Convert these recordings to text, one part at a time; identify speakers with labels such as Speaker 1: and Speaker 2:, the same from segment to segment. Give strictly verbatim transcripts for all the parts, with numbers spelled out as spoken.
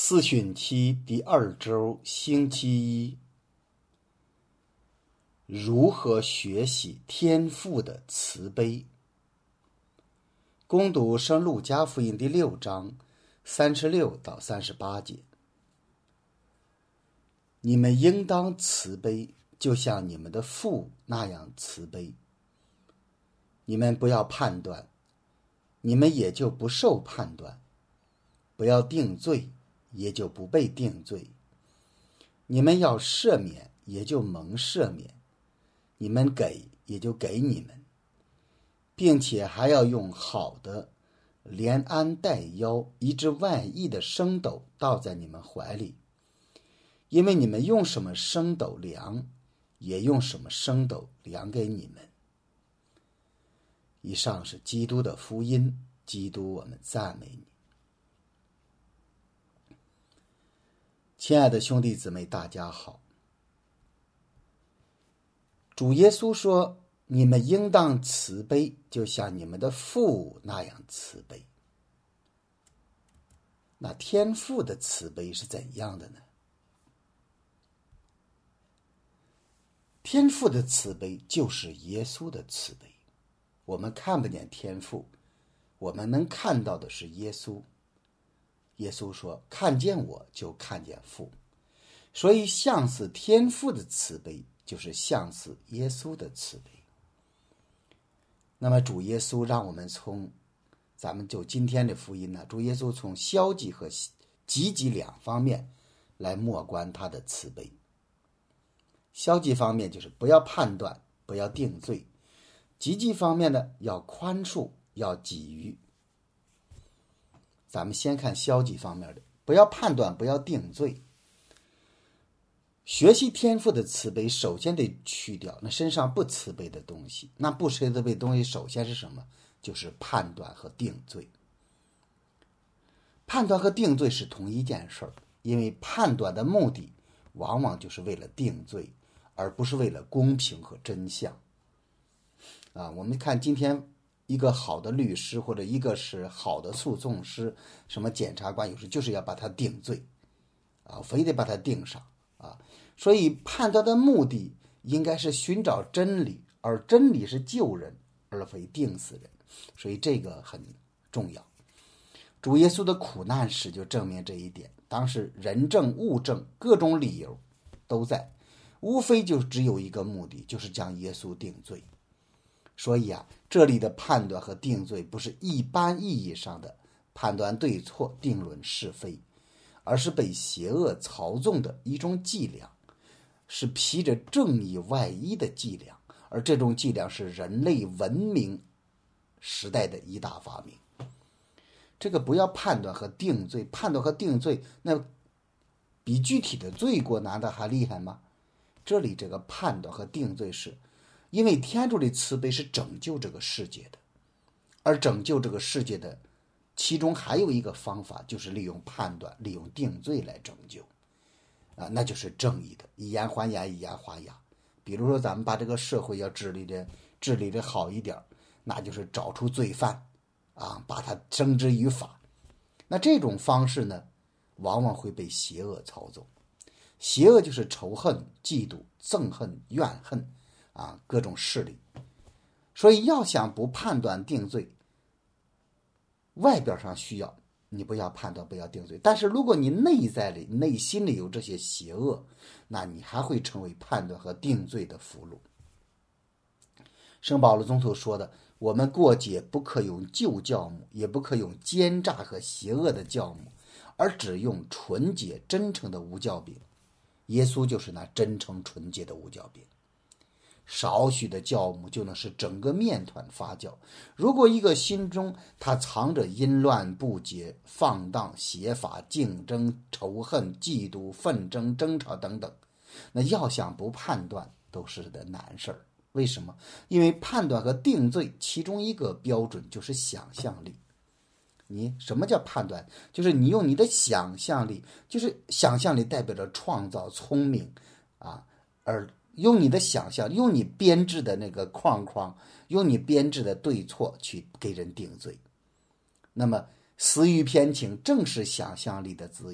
Speaker 1: 四旬期第二周星期一，如何学习天父的慈悲？攻读圣路加福音第六章三十六到三十八节。你们应当慈悲，就像你们的父那样慈悲。你们不要判断，你们也就不受判断；不要定罪，也就不被定罪。你们要赦免，也就蒙赦免；你们给，也就给你们，并且还要用好的连安带腰以致万亿的升斗倒在你们怀里，因为你们用什么升斗量，也用什么升斗量给你们。以上是基督的福音。基督，我们赞美你。亲爱的兄弟姊妹，大家好。主耶稣说，你们应当慈悲，就像你们的父那样慈悲。那天父的慈悲是怎样的呢？天父的慈悲就是耶稣的慈悲。我们看不见天父，我们能看到的是耶稣。耶稣说，看见我就看见父。所以像似天父的慈悲，就是像似耶稣的慈悲。那么主耶稣让我们从咱们就今天的福音呢，主耶稣从消极和积极两方面来默观他的慈悲。消极方面就是不要判断，不要定罪；积极方面呢，要宽恕，要给予。咱们先看消极方面的，不要判断，不要定罪。学习天父的慈悲，首先得去掉那身上不慈悲的东西。那不慈悲的东西首先是什么？就是判断和定罪。判断和定罪是同一件事儿，因为判断的目的往往就是为了定罪，而不是为了公平和真相。啊，我们看今天一个好的律师或者一个是好的诉讼师，什么检察官，有时就是要把他定罪啊，非得把他定上啊。所以判断的目的应该是寻找真理，而真理是救人，而非定死人。所以这个很重要。主耶稣的苦难史就证明这一点。当时人证物证各种理由都在，无非就只有一个目的，就是将耶稣定罪。所以啊，这里的判断和定罪不是一般意义上的判断对错、定论是非，而是被邪恶操纵的一种伎俩，是披着正义外衣的伎俩，而这种伎俩是人类文明时代的一大发明。这个不要判断和定罪，判断和定罪那比具体的罪过难道还厉害吗？这里这个判断和定罪是因为天主的慈悲是拯救这个世界的，而拯救这个世界的其中还有一个方法，就是利用判断，利用定罪来拯救啊，那就是正义的，以牙还牙，以牙还牙。比如说咱们把这个社会要治理的治理的好一点，那就是找出罪犯啊，把他绳之于法。那这种方式呢，往往会被邪恶操纵。邪恶就是仇恨、嫉妒、憎恨、怨恨啊，各种势力。所以要想不判断定罪，外表上需要你不要判断，不要定罪，但是如果你内在里内心里有这些邪恶，那你还会成为判断和定罪的俘虏。圣保罗宗徒说的，我们过节不可用旧酵母，也不可用奸诈和邪恶的酵母，而只用纯洁真诚的无酵饼。耶稣就是那真诚纯洁的无酵饼。少许的酵母就能使整个面团发酵。如果一个心中他藏着淫乱、不洁、放荡、邪法、竞争、仇恨、嫉妒、纷争、争吵等等，那要想不判断都是的难事儿。为什么？因为判断和定罪其中一个标准就是想象力。你什么叫判断？就是你用你的想象力，就是想象力代表着创造、聪明啊，而用你的想象，用你编制的那个框框，用你编制的对错去给人定罪。那么私欲偏情正是想象力的资源，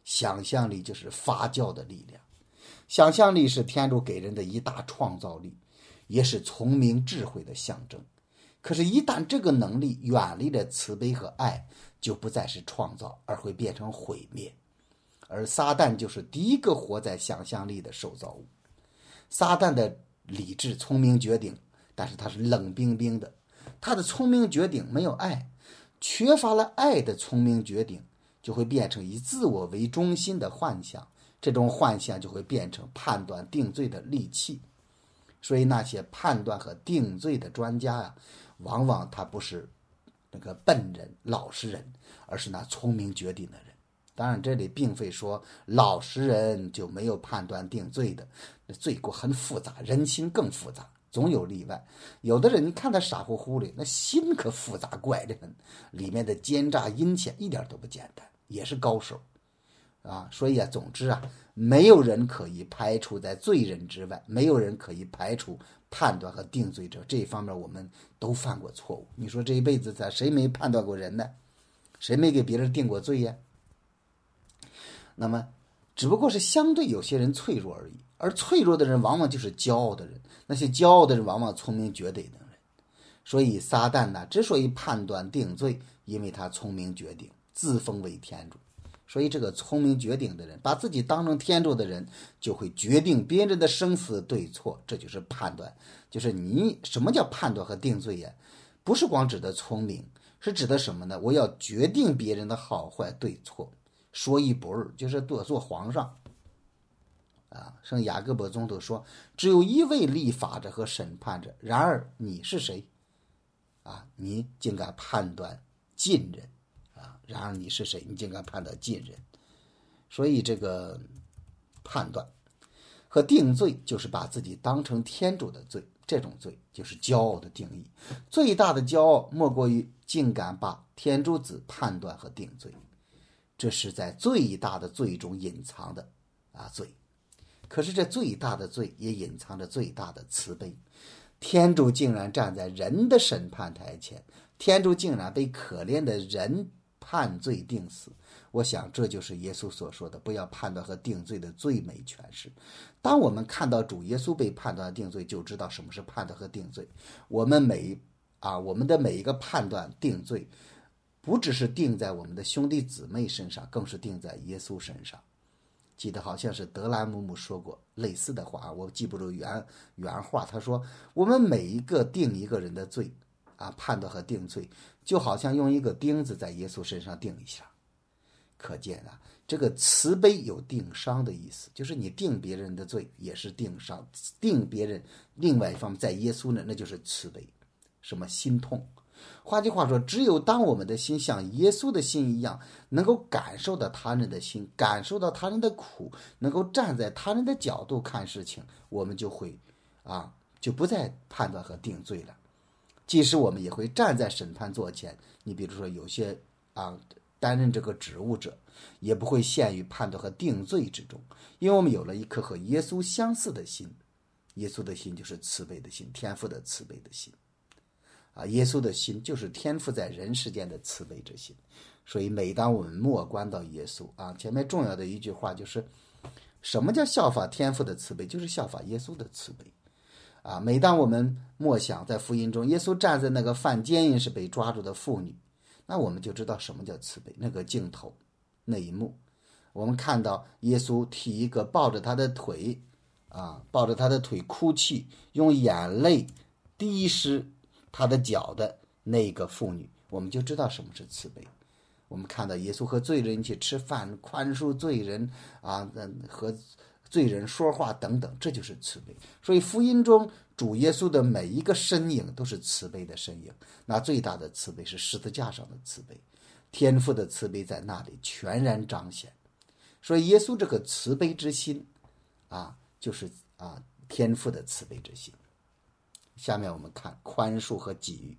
Speaker 1: 想象力就是发酵的力量。想象力是天主给人的一大创造力，也是聪明智慧的象征。可是，一旦这个能力远离了慈悲和爱，就不再是创造，而会变成毁灭。而撒旦就是第一个活在想象力的受造物。撒旦的理智聪明绝顶，但是他是冷冰冰的，他的聪明绝顶没有爱，缺乏了爱的聪明绝顶就会变成以自我为中心的幻想，这种幻想就会变成判断定罪的利器。所以那些判断和定罪的专家呀、啊，往往他不是那个笨人老实人，而是那聪明绝顶的人。当然这里并非说老实人就没有判断定罪的，罪过很复杂，人心更复杂，总有例外。有的人你看他傻乎乎的，那心可复杂怪得很，里面的奸诈阴险一点都不简单，也是高手啊。所以啊，总之啊，没有人可以排除在罪人之外，没有人可以排除判断和定罪者。这一方面我们都犯过错误。你说这一辈子咱谁没判断过人呢？谁没给别人定过罪呀？那么只不过是相对有些人脆弱而已，而脆弱的人往往就是骄傲的人，那些骄傲的人往往聪明绝顶的人。所以撒旦呢，之所以判断定罪，因为他聪明绝顶，自封为天主。所以这个聪明绝顶的人，把自己当成天主的人，就会决定别人的生死对错，这就是判断。就是你什么叫判断和定罪呀？不是光指的聪明，是指的什么呢？我要决定别人的好坏对错，说一不二，就是多做皇上啊。圣雅各伯宗徒说，只有一位立法者和审判者，然而你是谁啊？你竟敢判断近人啊！然而你是谁？你竟敢判断近人。所以这个判断和定罪就是把自己当成天主的罪，这种罪就是骄傲的定义。最大的骄傲莫过于竟敢把天主子判断和定罪，这是在最大的罪中隐藏的啊罪。可是这最大的罪也隐藏着最大的慈悲。天主竟然站在人的审判台前，天主竟然被可怜的人判罪定死。我想这就是耶稣所说的不要判断和定罪的最美诠释。当我们看到主耶稣被判断定罪，就知道什么是判断和定罪。我们每啊我们的每一个判断定罪，不只是定在我们的兄弟姊妹身上，更是定在耶稣身上。记得好像是德兰姆姆说过类似的话，我记不住原原话。他说，我们每一个定一个人的罪啊，判断和定罪，就好像用一个钉子在耶稣身上钉一下。可见啊，这个慈悲有定伤的意思，就是你定别人的罪也是定伤，定别人另外一方面在耶稣呢，那就是慈悲，什么心痛。换句话说，只有当我们的心像耶稣的心一样，能够感受到他人的心，感受到他人的苦，能够站在他人的角度看事情，我们就会啊，就不再判断和定罪了。即使我们也会站在审判座前，你比如说有些啊担任这个职务者，也不会陷于判断和定罪之中，因为我们有了一颗和耶稣相似的心。耶稣的心就是慈悲的心，天父的慈悲的心啊，耶稣的心就是天父在人世间的慈悲之心。所以每当我们默观到耶稣啊，前面重要的一句话就是什么叫效法天父的慈悲，就是效法耶稣的慈悲啊。每当我们默想在福音中耶稣站在那个犯奸淫时被抓住的妇女，那我们就知道什么叫慈悲。那个镜头那一幕，我们看到耶稣替一个抱着他的腿啊，抱着他的腿哭泣，用眼泪滴湿他的脚的那个妇女，我们就知道什么是慈悲。我们看到耶稣和罪人一起吃饭，宽恕罪人啊，和罪人说话等等，这就是慈悲。所以福音中主耶稣的每一个身影都是慈悲的身影。那最大的慈悲是十字架上的慈悲，天父的慈悲在那里全然彰显。所以耶稣这个慈悲之心啊，就是啊天父的慈悲之心。下面我们看宽恕和给予。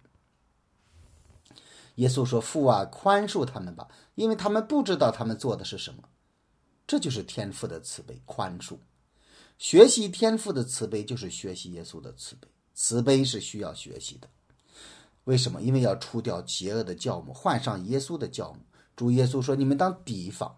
Speaker 1: 耶稣说，父啊，宽恕他们吧，因为他们不知道他们做的是什么。这就是天父的慈悲，宽恕。学习天父的慈悲就是学习耶稣的慈悲，慈悲是需要学习的。为什么？因为要除掉邪恶的酵母，换上耶稣的酵母。主耶稣说，你们当提防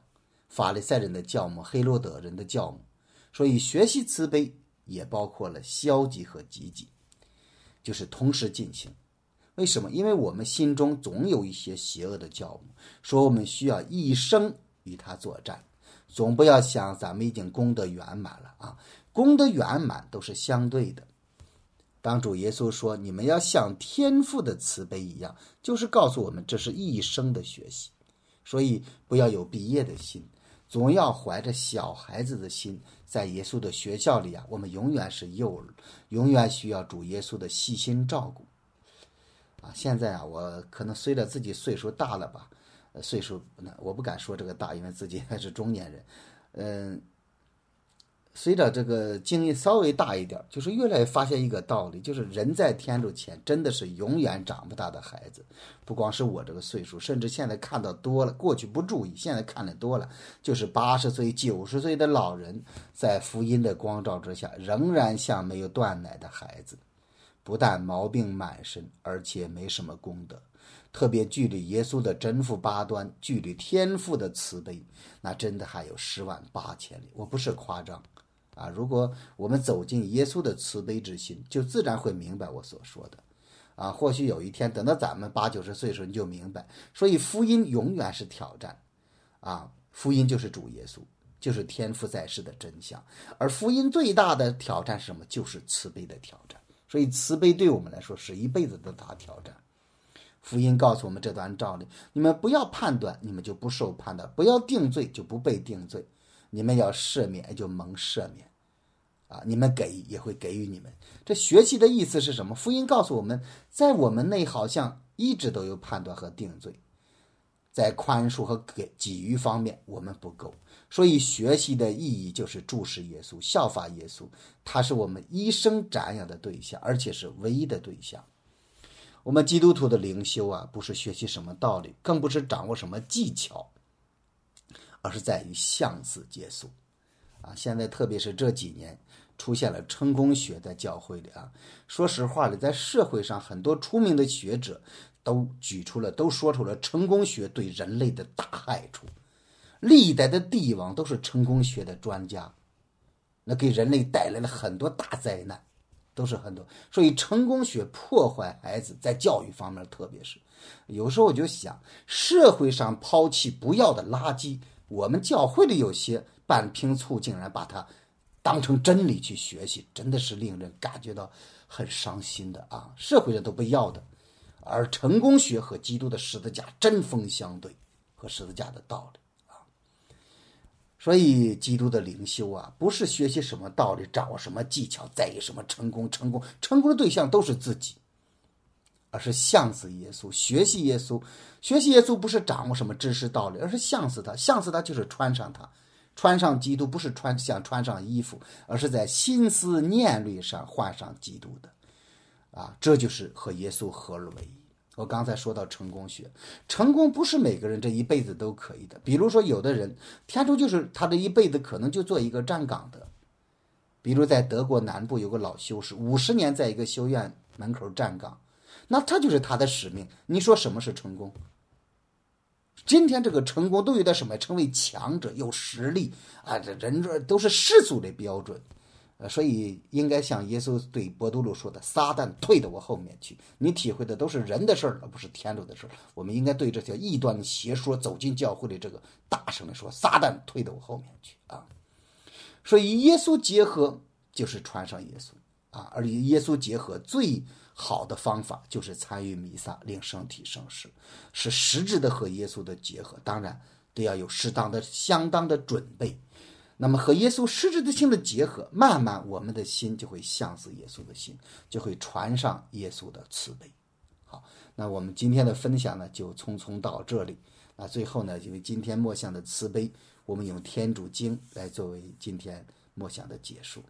Speaker 1: 法利赛人的教母，黑罗德人的教母。所以学习慈悲也包括了消极和积极，就是同时进行。为什么？因为我们心中总有一些邪恶的教母，说我们需要一生与他作战，总不要想咱们已经功德圆满了啊！功德圆满都是相对的。当主耶稣说你们要像天父的慈悲一样，就是告诉我们这是一生的学习。所以不要有毕业的心，总要怀着小孩子的心，在耶稣的学校里啊，我们永远是幼儿，永远需要主耶稣的细心照顾啊。现在啊，我可能随着自己岁数大了吧，呃，岁数我不敢说这个大，因为自己还是中年人，嗯。随着这个经历稍微大一点，就是越来越发现一个道理，就是人在天主前真的是永远长不大的孩子。不光是我这个岁数，甚至现在看到多了，过去不注意，现在看得多了，就是八十岁、九十岁的老人，在福音的光照之下，仍然像没有断奶的孩子，不但毛病满身，而且没什么功德。特别距离耶稣的真父八端，距离天父的慈悲，那真的还有十万八千里。我不是夸张啊！如果我们走进耶稣的慈悲之心，就自然会明白我所说的啊。或许有一天等到咱们八九十岁的时候，你就明白。所以福音永远是挑战啊！福音就是主耶稣，就是天父在世的真相。而福音最大的挑战是什么？就是慈悲的挑战。所以慈悲对我们来说是一辈子的大挑战。福音告诉我们这段道理：你们不要判断，你们就不受判断；不要定罪，就不被定罪；你们要赦免，就蒙赦免。啊，你们给也会给予你们。这学习的意思是什么？福音告诉我们，在我们内好像一直都有判断和定罪，在宽恕和给给予方面我们不够。所以学习的意义就是注视耶稣，效法耶稣，他是我们一生瞻仰的对象，而且是唯一的对象。我们基督徒的灵修啊，不是学习什么道理，更不是掌握什么技巧，而是在于相似耶稣啊。现在特别是这几年出现了成功学在教会里啊。说实话里，在社会上很多出名的学者都举出了，都说出了成功学对人类的大害处。历代的帝王都是成功学的专家，那给人类带来了很多大灾难。都是很多，所以成功学破坏孩子，在教育方面特别是，有时候我就想，社会上抛弃不要的垃圾，我们教会里有些半瓶醋竟然把它当成真理去学习，真的是令人感觉到很伤心的啊！社会上都不要的，而成功学和基督的十字架针锋相对，和十字架的道理。所以基督的灵修啊，不是学习什么道理，掌握什么技巧，在意什么成功，成功成功的对象都是自己，而是像似耶稣，学习耶稣。学习耶稣不是掌握什么知识道理，而是像似他，像似他就是穿上他，穿上基督不是穿像穿上衣服，而是在心思念虑上换上基督的啊，这就是和耶稣合而为一。我刚才说到成功学，成功不是每个人这一辈子都可以的。比如说有的人天主就是他这一辈子可能就做一个站岗的，比如在德国南部有个老修士，五十年在一个修院门口站岗，那他就是他的使命。你说什么是成功？今天这个成功都有点什么？成为强者，有实力啊，这人这都是世俗的标准。呃，所以应该像耶稣对伯多禄说的：“撒旦退到我后面去。”你体会的都是人的事儿，而不是天主的事儿。我们应该对这些异端邪说走进教会的这个大声的说：“撒旦退到我后面去啊！”所以耶稣结合就是穿上耶稣啊，而与耶稣结合最好的方法就是参与弥撒，领圣体圣事，是实质的和耶稣的结合。当然得要有适当的、相当的准备。那么和耶稣实质的性的结合，慢慢我们的心就会像似耶稣的心，就会传上耶稣的慈悲。好，那我们今天的分享呢，就匆匆到这里。那最后呢，因为今天默想的慈悲，我们用天主经来作为今天默想的结束。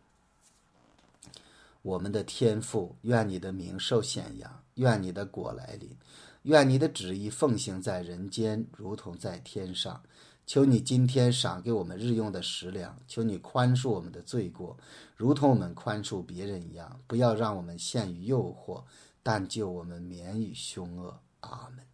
Speaker 1: 我们的天父，愿你的名受显扬，愿你的国来临，愿你的旨意奉行在人间，如同在天上。求你今天赏给我们日用的食粮，求你宽恕我们的罪过，如同我们宽恕别人一样，不要让我们陷于诱惑，但救我们免于凶恶。阿们。